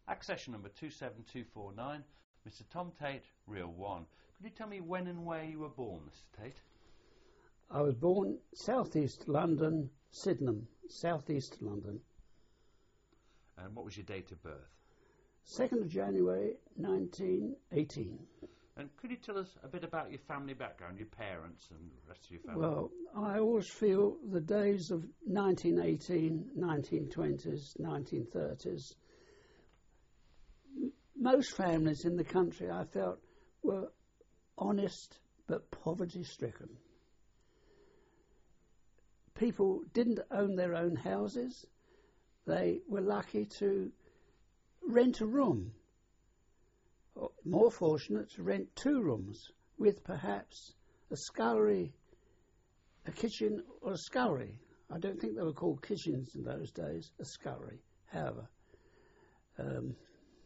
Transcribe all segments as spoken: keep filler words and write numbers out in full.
Accession number two seven two four nine, Mister Tom Tate, Reel one. Could you tell me when and where you were born, Mister Tate? I was born South East London, Sydenham, South East London. And what was your date of birth? second of January nineteen eighteen. And could you tell us a bit about your family background, your parents and the rest of your family? Well, I always feel the days of nineteen eighteen, nineteen twenties, nineteen thirties, m- most families in the country, I felt, were honest but poverty-stricken. People didn't own their own houses. They were lucky to rent a room. Or more fortunate to rent two rooms with perhaps a scullery, a kitchen or a scullery. I don't think they were called kitchens in those days, a scullery, however. Um,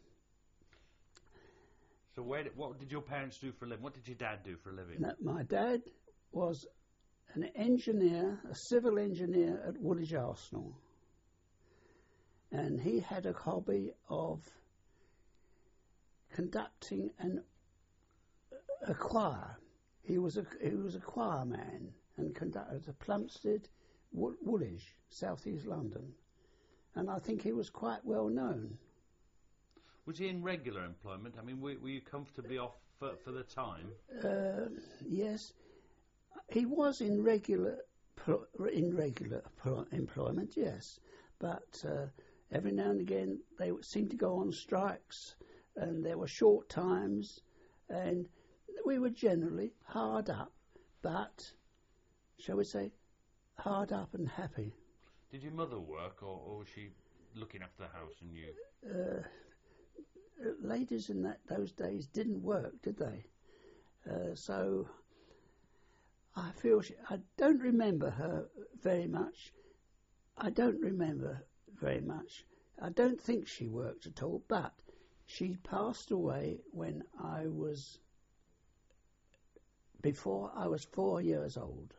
so where did, what did your parents do for a living? What did your dad do for a living? no, my dad was an engineer, a civil engineer at Woolwich Arsenal. And he had a hobby of conducting an, a choir. He was a he was a choir man and conducted at Plumstead, Wool, Woolwich, South East London, and I think he was quite well known. Was he in regular employment? I mean, were, were you comfortably off for, for the time? Uh, yes, he was in regular in regular employment. Yes, but uh, every now and again they seemed to go on strikes. And there were short times, and we were generally hard up, but, shall we say, hard up and happy. Did your mother work, or, or was she looking after the house and you? Uh, ladies in that those days didn't work, did they? Uh, so I feel she, I don't remember her very much. I don't remember very much. I don't think she worked at all, but she passed away when I was, before I was four years old.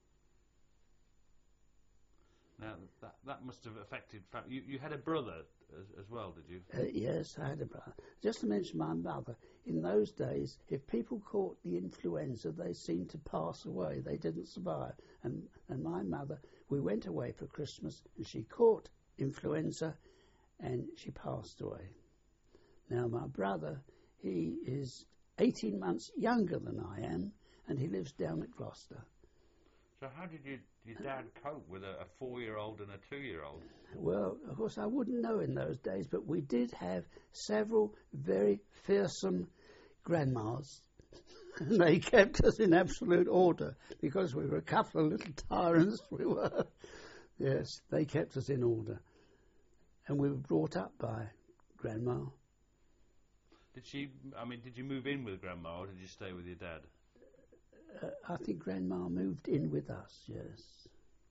Now, that that must have affected... Fa- you, you had a brother as, as well, did you? Uh, yes, I had a brother. Just to mention my mother, in those days, if people caught the influenza, they seemed to pass away. They didn't survive. And, and my mother, we went away for Christmas, and she caught influenza, and she passed away. Now, my brother, he is eighteen months younger than I am, and he lives down at Gloucester. So how did you, your dad cope with a, a four-year-old and a two-year-old? Well, of course, I wouldn't know in those days, but we did have several very fearsome grandmas. And they kept us in absolute order, because we were a couple of little tyrants, we were. Yes, they kept us in order. And we were brought up by Grandma. Did she, I mean, did you move in with Grandma or did you stay with your dad? Uh, I think Grandma moved in with us, yes.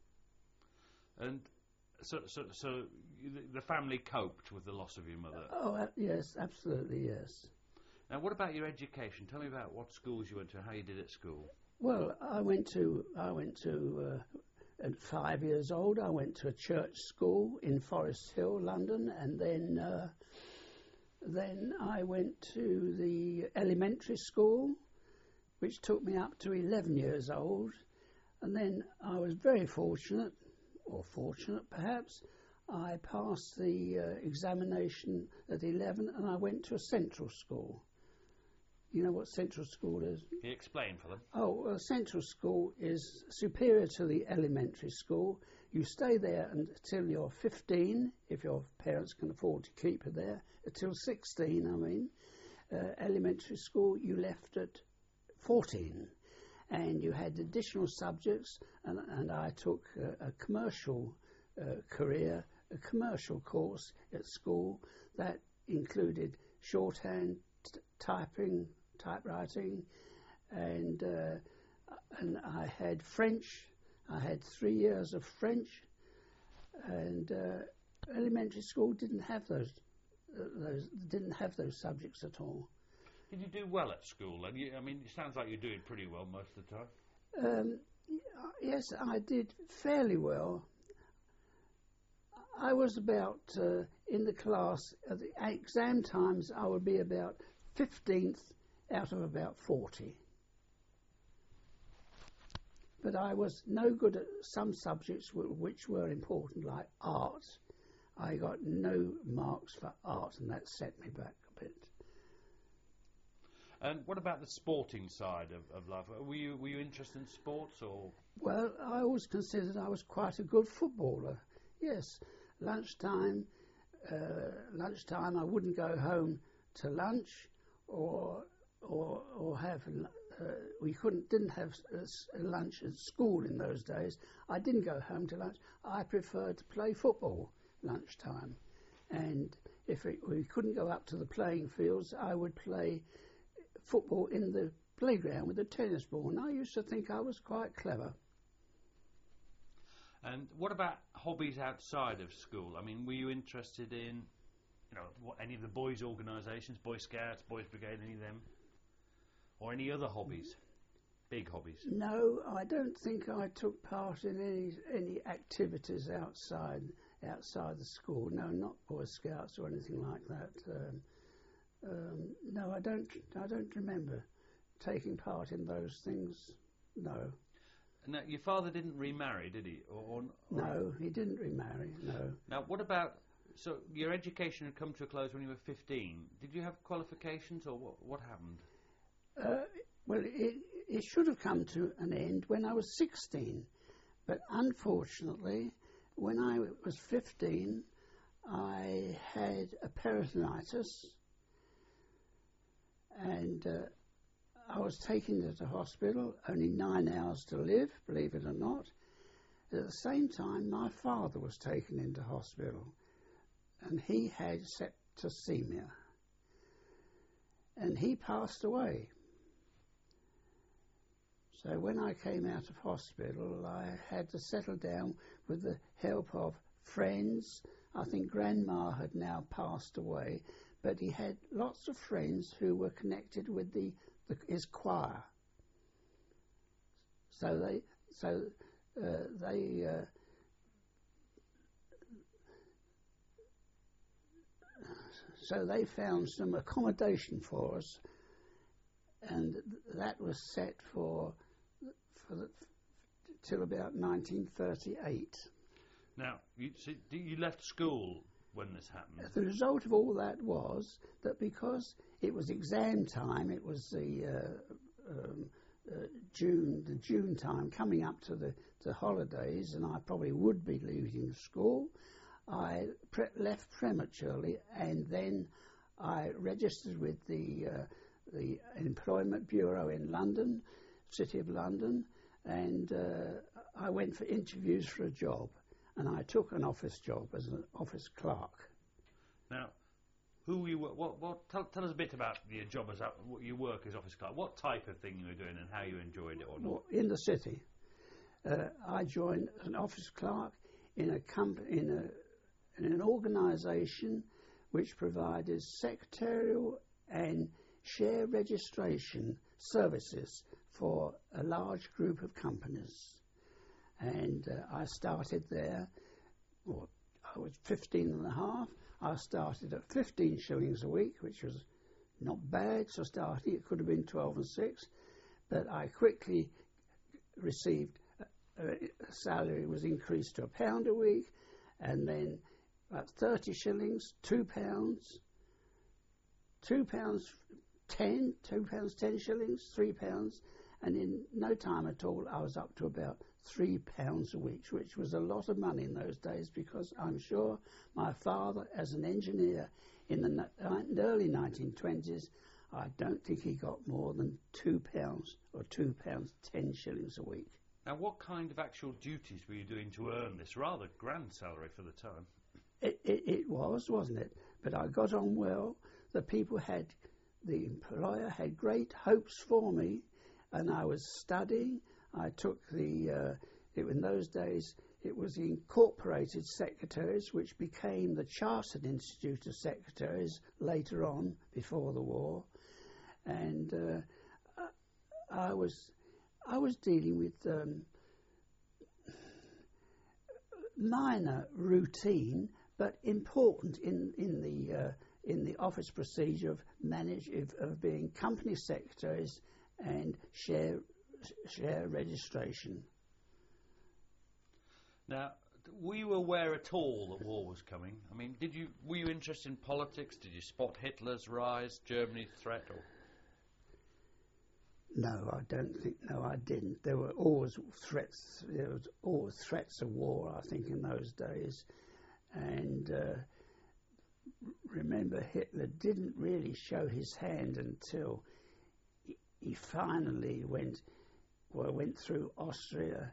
And so, so, so the family coped with the loss of your mother? Oh, uh, yes, absolutely, yes. Now, what about your education? Tell me about what schools you went to, how you did at school. Well, I went to, I went to, uh, at five years old, I went to a church school in Forest Hill, London, and then... Uh, Then I went to the elementary school, which took me up to eleven years old. And then I was very fortunate, or fortunate perhaps, I passed the uh, examination at eleven and I went to a central school. You know what central school is? Can you explain for them? Oh, well, central school is superior to the elementary school. You stay there until you're fifteen, if your parents can afford to keep you there. Until sixteen, I mean. Uh, elementary school, you left at fourteen. And you had additional subjects, and, and I took a, a commercial uh, career, a commercial course at school that included shorthand, t- typing, typewriting, and uh, and I had French. I had three years of French, and uh, elementary school didn't have those uh, those didn't have those subjects at all. Did you do well at school? And you, I mean, it sounds like you're doing pretty well most of the time. Um, yes, I did fairly well. I was about, uh, in the class, at the exam times, I would be about fifteenth out of about forty. But I was no good at some subjects w- which were important, like art. I got no marks for art, and that set me back a bit. And what about the sporting side of, of life? Were you were you interested in sports or? Well, I always considered I was quite a good footballer. Yes, lunchtime, uh, lunchtime I wouldn't go home to lunch, or or or have. Uh, we couldn't didn't have uh, lunch at school in those days. I didn't go home to lunch. I preferred to play football lunchtime, and if it, we couldn't go up to the playing fields, I would play football in the playground with a tennis ball, and I used to think I was quite clever. And what about hobbies outside of school? I mean, were you interested in, you know, what, any of the boys' organisations, Boy Scouts, Boys Brigade, any of them, or any other hobbies, big hobbies? No, I don't think I took part in any any activities outside outside the school. No, not Boy Scouts or anything like that. Um, um, no, I don't. I don't remember taking part in those things. No. Now, your father didn't remarry, did he? Or, or, or no, he didn't remarry. No. Now, what about? So, your education had come to a close when you were fifteen. Did you have qualifications, or what? What happened? Uh, well, it, it should have come to an end when I was sixteen, but unfortunately, when I was fifteen, I had a peritonitis, and uh, I was taken to the hospital, only nine hours to live, believe it or not. At the same time, my father was taken into hospital, and he had septicemia, and he passed away. So when I came out of hospital, I had to settle down with the help of friends. I think Grandma had now passed away, but he had lots of friends who were connected with the, the his choir. So they, so uh, they, uh, so they found some accommodation for us, and that was set for. For the, till about nineteen thirty-eight. Now, you, so you left school when this happened. The result of all that was that because it was exam time, it was the uh, um, uh, June, the June time, coming up to the to holidays, and I probably would be leaving school. I pre- left prematurely, and then I registered with the uh, the Employment Bureau in London, City of London, and uh, I went for interviews for a job, and I took an office job as an office clerk. Now, who you were, what, what, tell, tell us a bit about your job as a, your work as office clerk. What type of thing you were doing and how you enjoyed it or not? Well, in the city, uh, I joined as an office clerk in a comp- in a in an organisation which provided secretarial and share registration services for a large group of companies. And uh, I started there, well, I was fifteen and a half. I started at fifteen shillings a week, which was not bad for starting. It could have been twelve and six, but I quickly received a, a salary was increased to a pound a week, and then at thirty shillings, two pounds, two pounds ten, two pounds ten shillings, three pounds, and in no time at all I was up to about three pounds a week, which was a lot of money in those days, because I'm sure my father, as an engineer in the n- early nineteen twenties, I don't think he got more than two pounds or two pounds ten shillings a week. Now, what kind of actual duties were you doing to earn this rather grand salary for the time? It, it, it was, wasn't it? But I got on well. The people had, the employer had great hopes for me, and I was studying. I took the, uh, it, in those days, it was the Incorporated Secretaries, which became the Chartered Institute of Secretaries later on, before the war. And uh, I was, I was dealing with um, minor, routine, but important in in the uh, in the office procedure of manage of, of being company secretaries and share share registration. Now, were you aware at all that war was coming? I mean, did you were you interested in politics? Did you spot Hitler's rise, Germany's threat? Or? No, I don't think. No, I didn't. There were always threats. There was always threats of war, I think, in those days. And uh, remember, Hitler didn't really show his hand until he, he finally went. Well, went through Austria,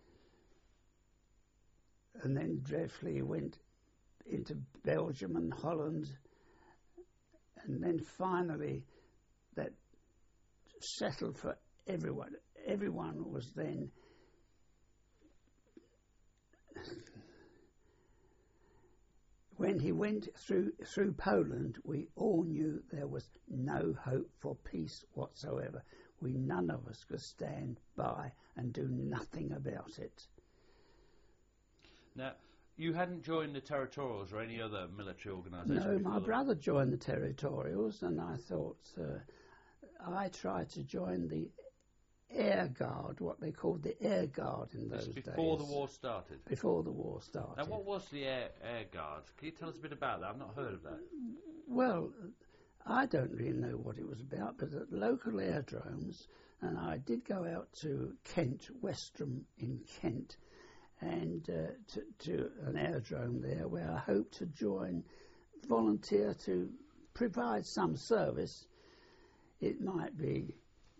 and then dreadfully went into Belgium and Holland, and then finally that settled for everyone. Everyone was then when he went through through Poland, we all knew there was no hope for peace whatsoever. We none of us could stand by and do nothing about it. Now, you hadn't joined the Territorials or any other military organisation? No, my the... brother joined the Territorials, and I thought uh, I tried to join the Air Guard, what they called the Air Guard in those Just days. before the war started? Before the war started. Now, what was the Air, Air Guard? Can you tell us a bit about that? I've not heard of that. Well, I don't really know what it was about, but at local aerodromes, and I did go out to Kent, Westram in Kent, and uh, to, to an aerodrome there where I hoped to join, volunteer to provide some service. It might be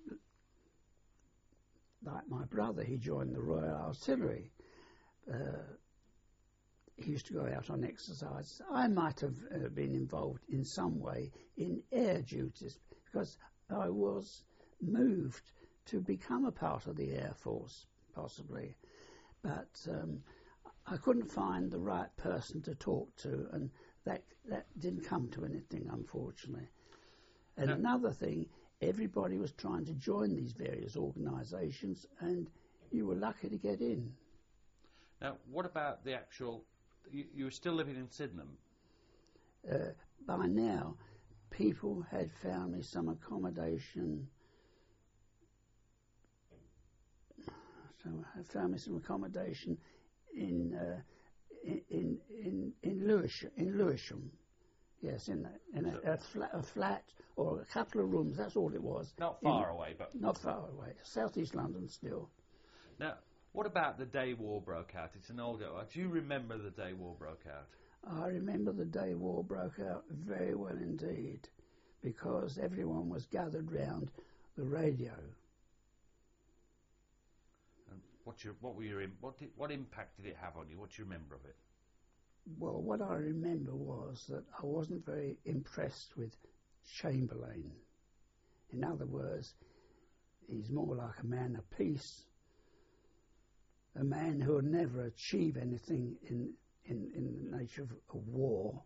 like my brother, he joined the Royal Artillery. Uh, he used to go out on exercise. I might have uh, been involved in some way in air duties because I was moved to become a part of the Air Force, possibly. But um, I couldn't find the right person to talk to, and that that didn't come to anything, unfortunately. And no. Another thing, everybody was trying to join these various organisations, and you were lucky to get in. Now, what about the actual... You, you were still living in Sydenham? Uh, by now, people had found me some accommodation... So I found me some accommodation in uh, in in in, in, Lewisham, in Lewisham. Yes, in a, in a, a, flat, a flat or a couple of rooms. That's all it was. Not far in, away, but not far away. Southeast London still. Now, what about the day war broke out? It's an older. Do you remember the day war broke out? I remember the day war broke out very well indeed, because everyone was gathered round the radio. And what your what were your what did, what impact did it have on you? What do you remember of it? Well, what I remember was that I wasn't very impressed with Chamberlain. In other words, he's more like a man of peace, a man who would never achieve anything in, in, in the nature of a war.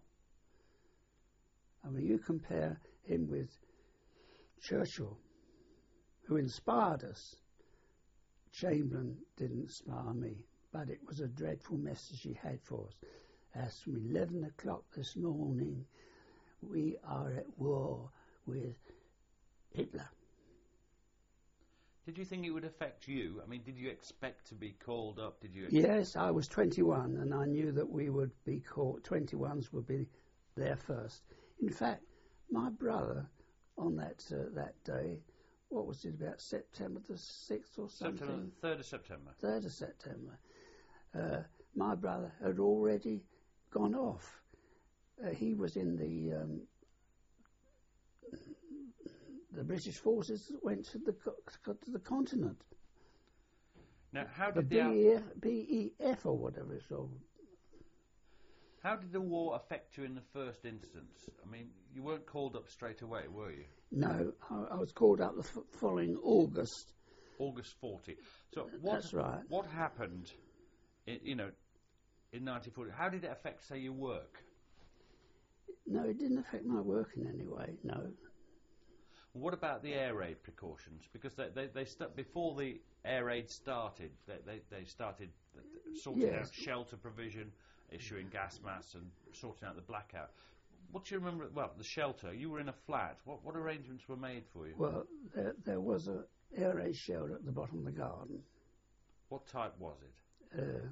I mean, you compare him with Churchill, who inspired us. Chamberlain didn't inspire me, but it was a dreadful message he had for us. As from eleven o'clock this morning, we are at war with Hitler. Did you think it would affect you? I mean, did you expect to be called up? Did you? Yes, I was twenty-one, and I knew that we would be called. twenty-ones would be there first. In fact, my brother, on that uh, that day, what was it about September the sixth or something? September, third of September. Third of September. Uh, my brother had already gone off. Uh, he was in the um, the British forces that went to the co- to the continent. Now, how the did B the E F, B E F or whatever it's called. How did the war affect you in the first instance? I mean, you weren't called up straight away, were you? No, I, I was called up the f- following August. August forty. So what? That's right. What happened? In, you know, in nineteen forty. How did it affect, say, your work? No, it didn't affect my work in any way. No. What about the air raid precautions? Because they they, they st- before the air raid started, they, they they started sorting Yes. out shelter provision, issuing gas masks, and sorting out the blackout. What do you remember? Well, the shelter. You were in a flat. What what arrangements were made for you? Well, there, there was a air raid shelter at the bottom of the garden. What type was it? Uh,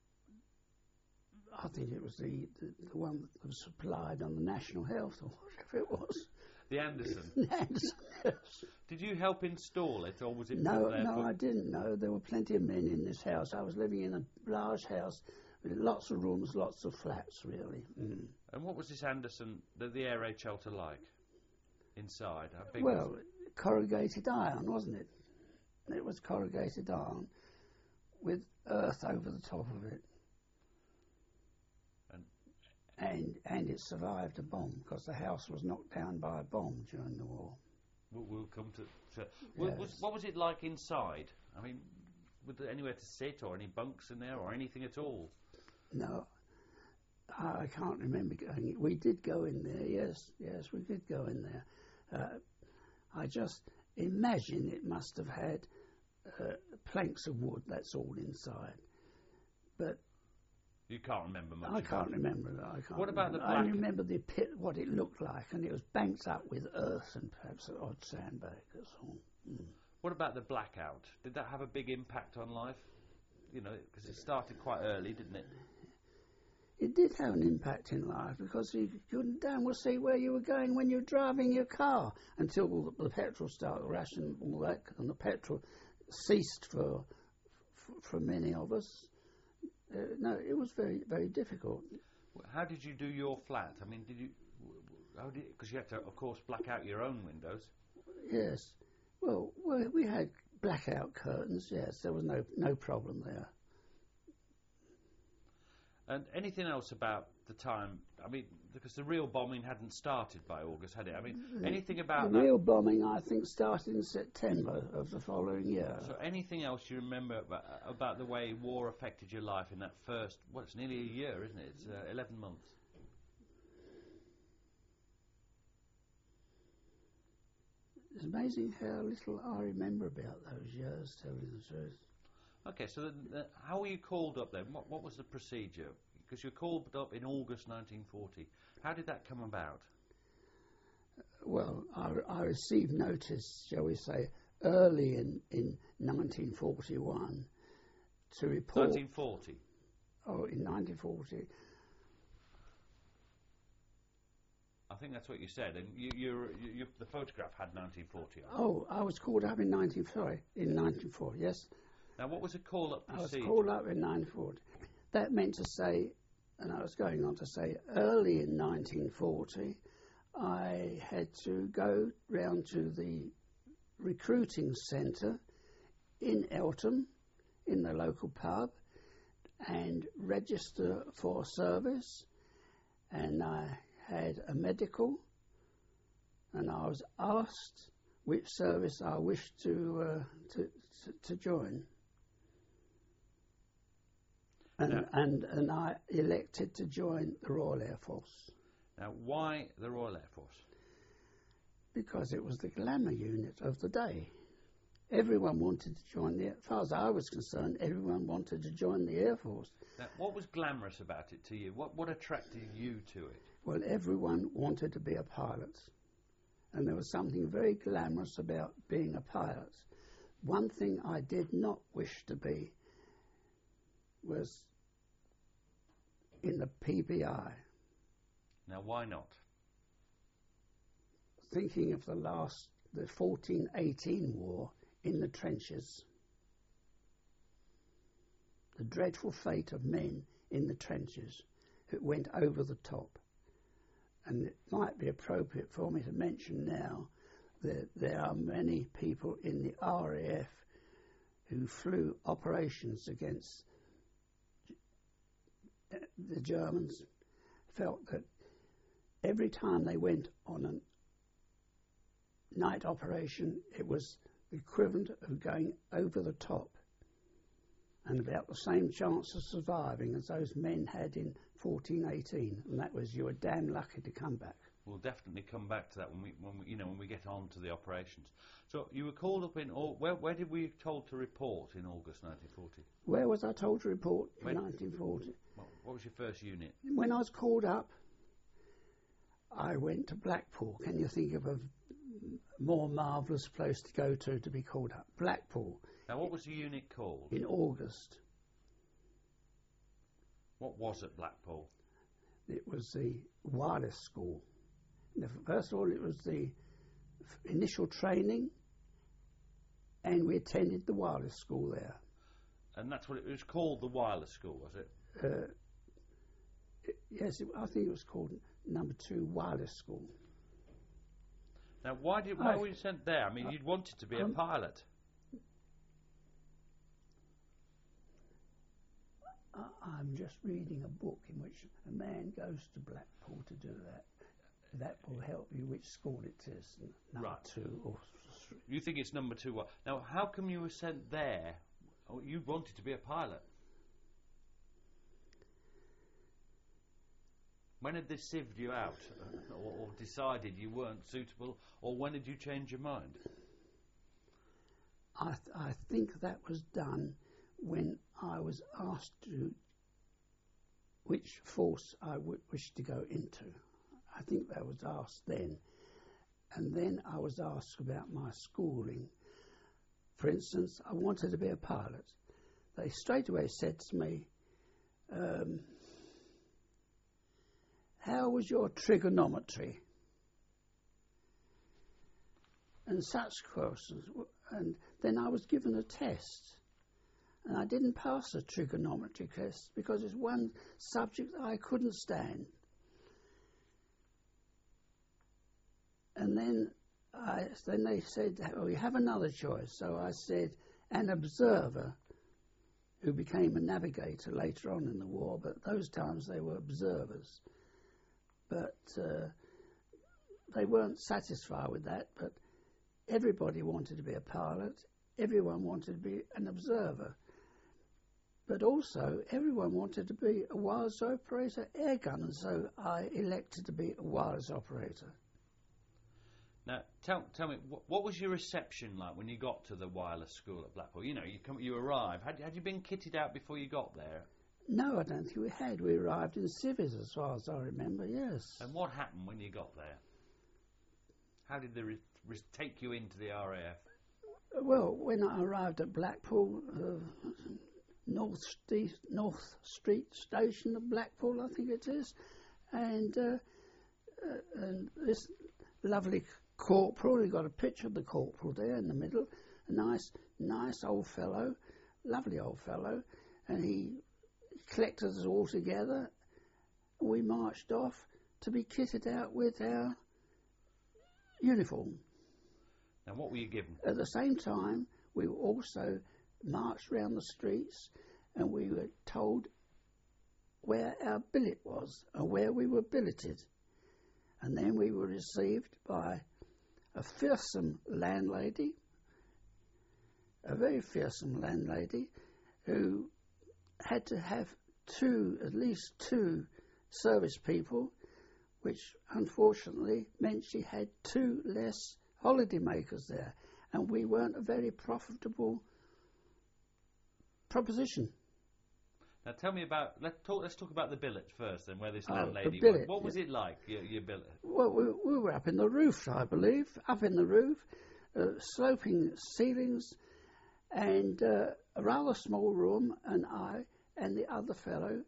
I think it was the, the, the one that was supplied on the National Health or whatever it was. The Anderson. Anderson, yes. Did you help install it, or was it No, put there no, for- I didn't know. There were plenty of men in this house. I was living in a large house with lots of rooms, lots of flats, really. Mm. And what was this Anderson, the, the air raid shelter like inside? How big Well, was it? corrugated iron, wasn't it? It was corrugated iron with earth over the top of it. And, and and it survived a bomb because the house was knocked down by a bomb during the war. we'll, we'll come to. to was, was, Yes. what was it like inside? I mean, was there anywhere to sit, or any bunks in there, or anything at all? No, I I can't remember going. We did go in there, yes, yes, we did go in there. Uh, I just imagine it must have had uh, planks of wood, that's all inside. But You can't remember much. I about can't it. remember that. I can't What about the remember. I black- remember the pit, what it looked like, and it was banked up with earth and perhaps an odd sandbag, that's all. Mm. What about the blackout? Did that have a big impact on life? You know, because it started quite early, didn't it? It did have an impact in life because you couldn't damn well see where you were going when you were driving your car until the, the petrol started rationing all that, and the petrol ceased for for, for many of us. Uh, no, it was very very difficult. How did you do your flat? I mean, did you? How did? Because you had to, of course, black out your own windows. Yes, well, well we had blackout curtains. Yes, there was no no problem there. And anything else about the time? I mean, because the real bombing hadn't started by August, had it? I mean, anything about The that? real bombing, I think, started in September of the following year. So anything else you remember about, about the way war affected your life in that first, well, it's nearly a year, isn't it? It's uh, eleven months. It's amazing how little I remember about those years, telling the truth. Okay, so then, uh, how were you called up then? What, what was the procedure? Because you were called up in August nineteen forty. How did that come about? Well, I, I received notice, shall we say, early in, in nineteen forty-one to report... nineteen forty? Oh, in nineteen forty. I think that's what you said, and you, you're, you, you, the photograph had nineteen forty on it. Oh, I was called up in nineteen forty, in nineteen forty, yes. Now, what was a call-up I was procedure? called up in nineteen forty. That meant to say, and I was going on to say, early in nineteen forty, I had to go round to the recruiting centre in Eltham, in the local pub, and register for service. And I had a medical, and I was asked which service I wished to uh, to, to to join. And, Now- and and I elected to join the Royal Air Force Now, why the Royal Air Force? because it was the glamour unit of the day. Everyone wanted to join the. As far as I was concerned, everyone wanted to join the Air Force. Now, what was glamorous about it to you? What, what attracted you to it? Well, everyone wanted to be a pilot, and there was something very glamorous about being a pilot. One thing I did not wish to be was in the P B I. Now, why not? Thinking of the last, the fourteen eighteen war in the trenches. The dreadful fate of men in the trenches who went over the top. And it might be appropriate for me to mention now that there are many people in the R A F who flew operations against the Germans, felt that every time they went on a night operation, it was the equivalent of going over the top, and about the same chance of surviving as those men had in fourteen eighteen, and that was you were damn lucky to come back. we'll definitely come back to that when we, when we, you know, when we get on to the operations. So you were called up in, Au- where, where did we told to report in August nineteen forty? Where was I told to report When- in nineteen forty? What, what was your first unit? When I was called up, I went to Blackpool. Can you think of a more marvellous place to go to to be called up? Blackpool. Now, what was the unit called? In August. What was at Blackpool? It was the wireless school. Now, first of all, it was the f- initial training, and we attended the wireless school there. And that's what it was called, the wireless school, was it? Uh, it- yes, it, I think it was called number two wireless school. Now, why did why I- were you sent there? I mean, you'd wanted to be um, a pilot. I- I'm just reading a book in which a man goes to Blackpool to do that. That will help you which school it is, n- number Right. two or three. You think it's number two? What? Now, how come you were sent there? Oh, you wanted to be a pilot. When had this sieved you out, uh, or, or decided you weren't suitable, or when did you change your mind? I, th- I think that was done when I was asked to which force I would wish to go into. I think that was asked then. And then I was asked about my schooling. For instance, I wanted to be a pilot. They straight away said to me, um, how was your trigonometry? And such questions. And then I was given a test. And I didn't pass the trigonometry test because it's one subject I couldn't stand. And then I, then they said, oh, you have another choice. So I said, an observer, who became a navigator later on in the war, but those times they were observers. But uh, they weren't satisfied with that, but everybody wanted to be a pilot, everyone wanted to be an observer. But also, everyone wanted to be a wireless operator air gun, and so I elected to be a wireless operator. Now, tell tell me, what, what was your reception like when you got to the wireless school at Blackpool? You know, you come, you arrive. Had had you been kitted out before you got there? No, I don't think we had. We arrived in civvies, as far as I remember, yes. And what happened when you got there? How did they re- re- take you into the R A F? Well, when I arrived at Blackpool, uh, North, Street, North Street Station of Blackpool, I think it is, and, uh, uh, and this lovely corporal, we got a picture of the corporal there in the middle, a nice, nice old fellow, lovely old fellow, and he collected us all together. We marched off to be kitted out with our uniform. Now, what were you given? At the same time, we were also marched around the streets and we were told where our billet was and where we were billeted. And then we were received by a fearsome landlady, a very fearsome landlady, who had to have two, at least two service people, which unfortunately meant she had two less holiday makers there. And we weren't a very profitable proposition. Now, tell me about. Let's talk. Let's talk about the billet first, then. Where this Oh, landlady the billet, was. What was yeah. it like? Your, your billet. Well, we, we were up in the roof, I believe, up in the roof, uh, sloping ceilings, and uh, a rather small room, and I and the other fellow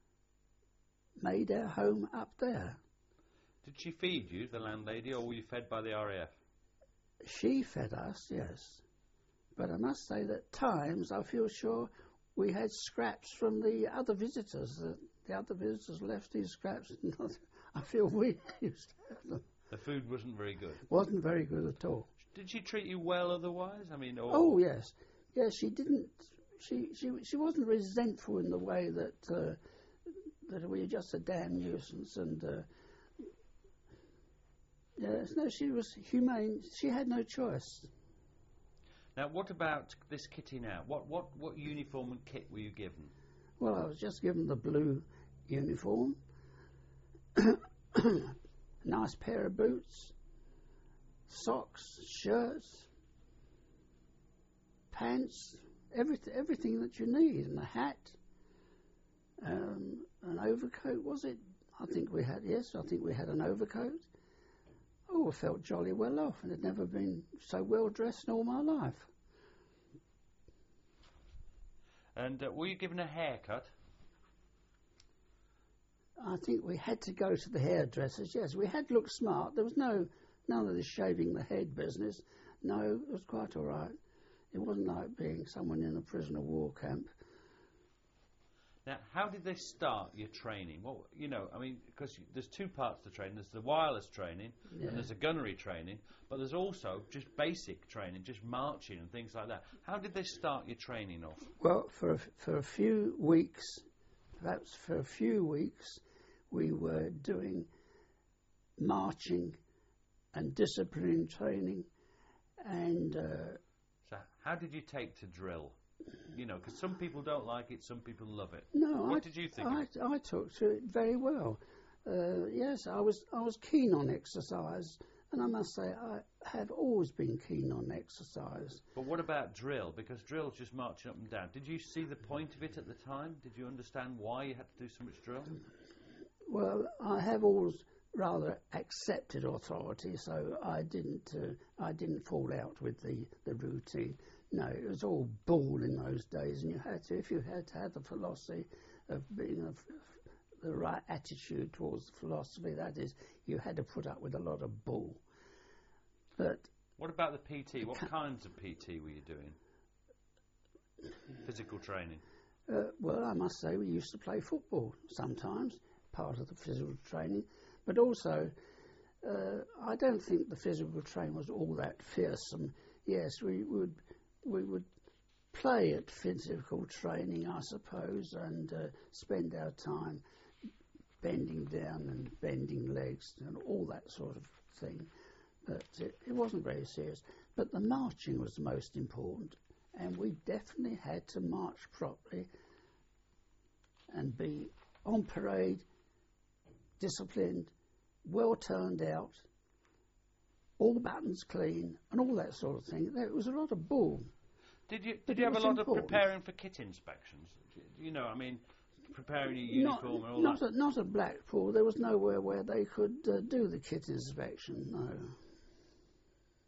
made our home up there. Did she feed you, the landlady, or were you fed by the R A F? She fed us, yes. But I must say that at times I feel sure we had scraps from the other visitors. Uh, the other visitors left these scraps. I feel we used to have them. The food wasn't very good. Wasn't very good at all. Did she treat you well otherwise? I mean, or Oh, yes. Yes, she didn't... She, she, she wasn't resentful in the way that uh, that we were just a damn nuisance and... Uh, yes, no, she was humane. She had no choice. Now, what about this kitting out? What, what, what uniform and kit were you given? Well, I was just given the blue uniform. a nice pair of boots, socks, shirts, pants, everything, everything that you need, and a hat, um, an overcoat, was it? I think we had, yes, I think we had an overcoat. Oh, I felt jolly well off, and had never been so well dressed in all my life. And uh, were you given a haircut? I think we had to go to the hairdressers, yes. We had to look smart. There was no, none of this shaving the head business. No, it was quite all right. It wasn't like being someone in a prisoner of war camp. Now, how did they start your training? Well, you know, I mean, because there's two parts to training. There's the wireless training, Yeah. and there's the gunnery training, but there's also just basic training, just marching and things like that. How did they start your training off? Well, for a, for a few weeks, perhaps for a few weeks, we were doing marching and discipline training, and uh, So how did you take to drill? You know, because some people don't like it, some people love it. no, What I, did you think? I, of it? I took to it very well. Uh, yes, I was I was keen on exercise, and I must say I have always been keen on exercise. But what about drill? Because drill's just marching up and down. Did you see the point of it at the time? Did you understand why you had to do so much drill? Well, I have always rather accepted authority, so I didn't uh, I didn't fall out with the, the routine. No, it was all bull in those days, and you had to, if you had to have the philosophy of being of the right attitude towards the philosophy, that is, you had to put up with a lot of bull. But What about the P T? What kinds of P T were you doing? Physical training. Uh, well, I must say we used to play football sometimes, part of the physical training, but also uh, I don't think the physical training was all that fearsome. Yes, we would we would play at physical training, I suppose, and uh, spend our time bending down and bending legs and all that sort of thing. But it, it wasn't very serious. But the marching was the most important, and we definitely had to march properly and be on parade, disciplined, well turned out, all buttons clean, and all that sort of thing. There was a lot of bull. Did you But did you it have a was lot important. of preparing for kit inspections? You know, I mean, preparing your Not, uniform and all not that. at, not at Blackpool. There was nowhere where they could uh, do the kit inspection, no.